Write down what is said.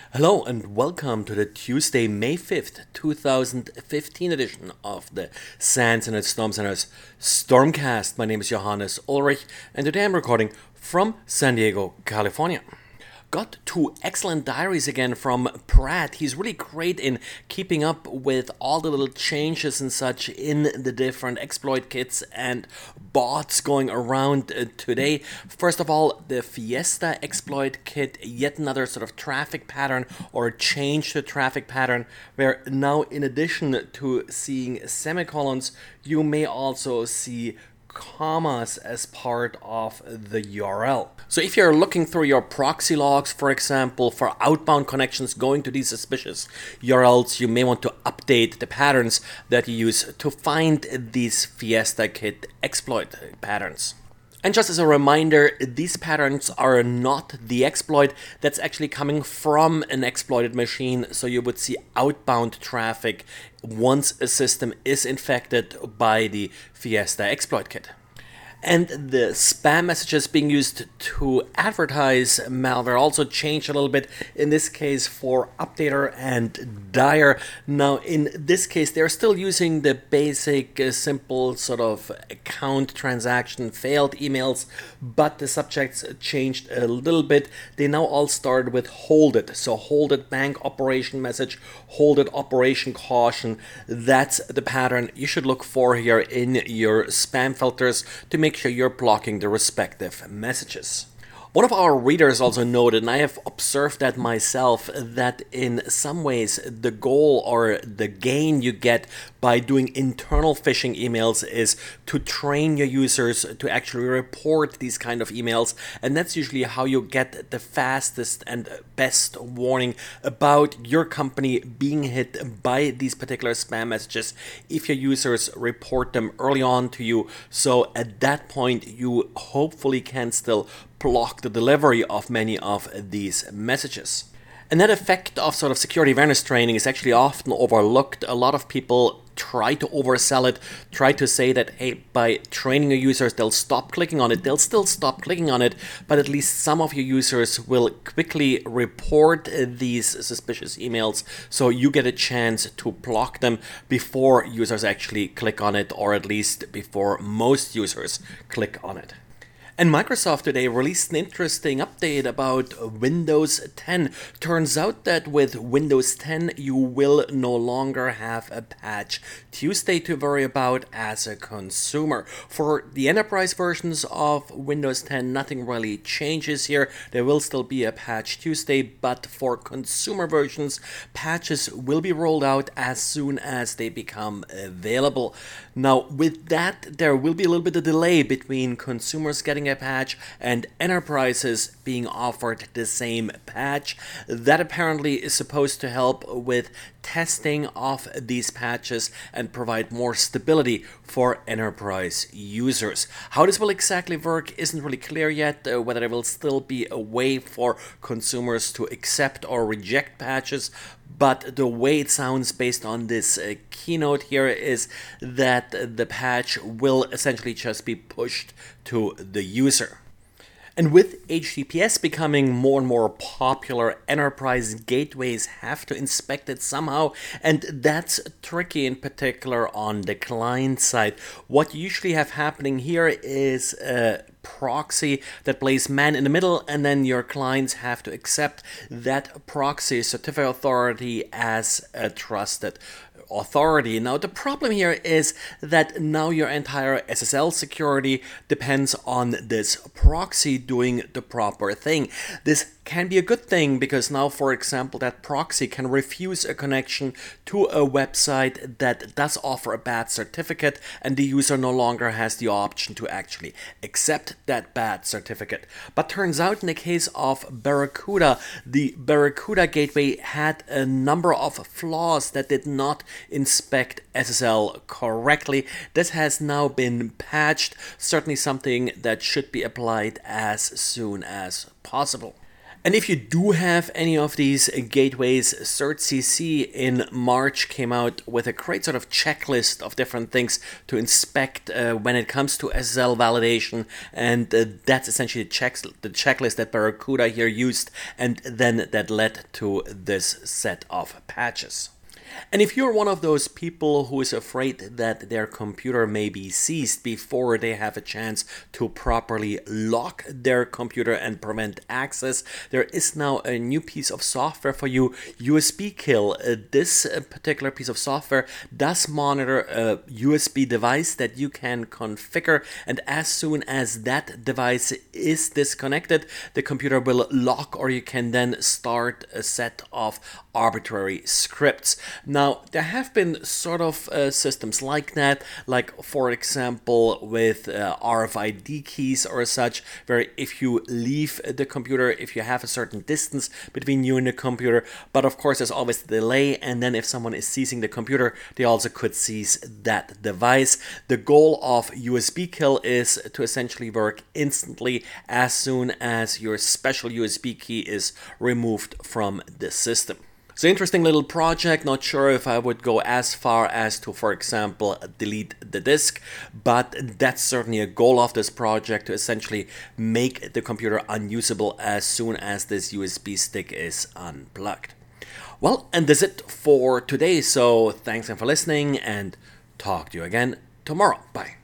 Hello and welcome to the Tuesday, May 5th, 2015 edition of the SANS and Storm Center's Stormcast. My name is Johannes Ulrich and today I'm recording from San Diego, California. Got two excellent diaries again from Pratt. He's really great in keeping up with all the little changes and such in the different exploit kits and bots going around today. First of all, the Fiesta exploit kit, yet another sort of traffic pattern or change to traffic pattern, where now in addition to seeing semicolons, you may also see commas as part of the URL. So if you're looking through your proxy logs, for example, for outbound connections going to these suspicious URLs, you may want to update the patterns that you use to find these Fiesta Kit exploit patterns. And just as a reminder, these patterns are not the exploit that's actually coming from an exploited machine, so you would see outbound traffic once a system is infected by the Fiesta exploit kit. And the spam messages being used to advertise malware also changed a little bit, in this case for Updater and Dyer. Now in this case they're still using the basic simple sort of account transaction failed emails, but the subjects changed a little bit. They now all start with hold it. So hold it bank operation message, hold it operation caution. That's the pattern you should look for here in your spam filters to make sure you're blocking the respective messages. One of our readers also noted, and I have observed that myself, that in some ways the goal or the gain you get by doing internal phishing emails is to train your users to actually report these kind of emails, and that's usually how you get the fastest and best warning about your company being hit by these particular spam messages if your users report them early on to you. So at that point you hopefully can still block the delivery of many of these messages. And that effect of sort of security awareness training is actually often overlooked. A lot of people try to oversell it, try to say that, hey, by training your users, they'll stop clicking on it. They'll still stop clicking on it, but at least some of your users will quickly report these suspicious emails, so you get a chance to block them before users actually click on it, or at least before most users click on it. And Microsoft today released an interesting update about Windows 10. Turns out that with Windows 10 you will no longer have a Patch Tuesday to worry about as a consumer. For the enterprise versions of Windows 10, nothing really changes here. There will still be a Patch Tuesday, but for consumer versions, patches will be rolled out as soon as they become available. Now with that, there will be a little bit of delay between consumers getting a patch and enterprises being offered the same patch. That apparently is supposed to help with testing of these patches and provide more stability for enterprise users. How this will exactly work isn't really clear yet, whether there will still be a way for consumers to accept or reject patches, but the way it sounds based on this keynote here is that the patch will essentially just be pushed to the user. And with HTTPS becoming more and more popular, enterprise gateways have to inspect it somehow, and that's tricky in particular on the client side. What you usually have happening here is a proxy that plays man in the middle, and then your clients have to accept that proxy certificate authority as a trusted authority. Now the problem here is that now your entire SSL security depends on this proxy doing the proper thing. This can be a good thing because now, for example, that proxy can refuse a connection to a website that does offer a bad certificate, and the user no longer has the option to actually accept that bad certificate. But turns out in the case of Barracuda, the Barracuda gateway had a number of flaws that did not inspect SSL correctly. This has now been patched, certainly something that should be applied as soon as possible. And if you do have any of these gateways, CertCC in March came out with a great sort of checklist of different things to inspect when it comes to SSL validation, and that's essentially the checklist that Barracuda here used, and then that led to this set of patches. And if you're one of those people who is afraid that their computer may be seized before they have a chance to properly lock their computer and prevent access, there is now a new piece of software for you, USB Kill. This particular piece of software does monitor a USB device that you can configure, and as soon as that device is disconnected, the computer will lock, or you can then start a set of arbitrary scripts. Now, there have been sort of systems like that, like for example with RFID keys or such, where if you leave the computer, if you have a certain distance between you and the computer, but of course there's always a delay, and then if someone is seizing the computer, they also could seize that device. The goal of USB Kill is to essentially work instantly as soon as your special USB key is removed from the system. So interesting little project. Not sure if I would go as far as to, for example, delete the disk, but that's certainly a goal of this project, to essentially make the computer unusable as soon as this USB stick is unplugged. Well, and that's it for today. So thanks again for listening, and talk to you again tomorrow. Bye.